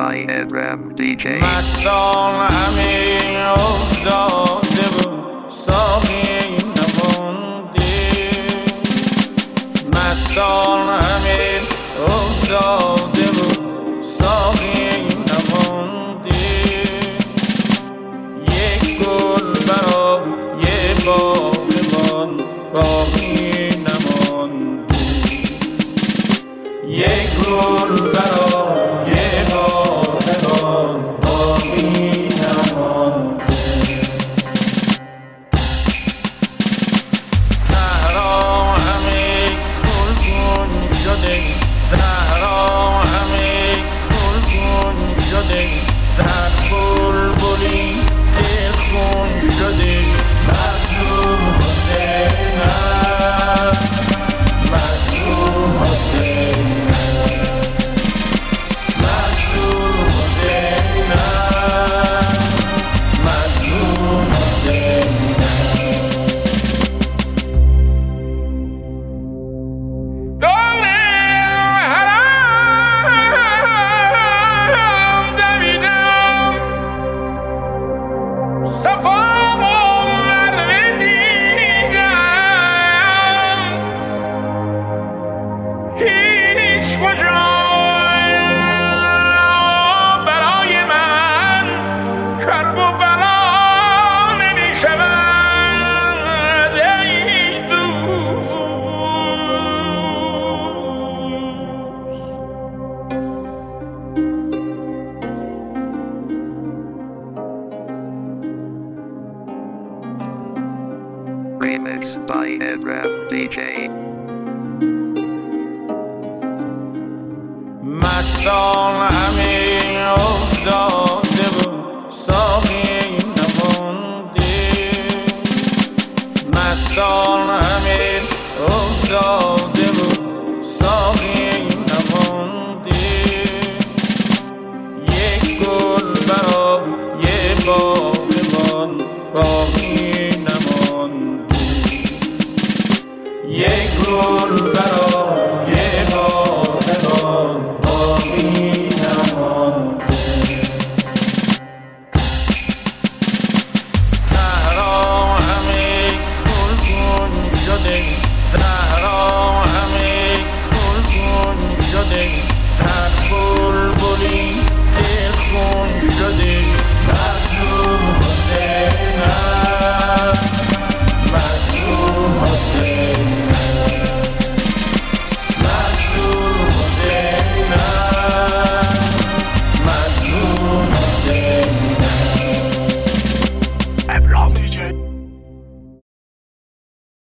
by Edram DJ. مستان همه افتاده بود ساقی نمانده، مستان همه افتاده بود ساقی نمانده، یک گل برای باغبان باقی نمانده، یک گل برای باغبان باقی نمانده. صحرا همه گلگون شده، صحرا همه گلگون شده، در بلبلی خون شده، مظلوم حسین است، مظلوم حسین است، مظلوم حسین است، مظلوم حسین است. دم حرم دویدم، صفا هیچ کجا برای من کرب و بلا نمی شود ای دوست. Remix by Edram DJ. مستان همه افتاده بود ساقی نمانده، مستان همه افتاده بود ساقی نمانده، یک گل برای باغبان باقی نمانده، یک گل برای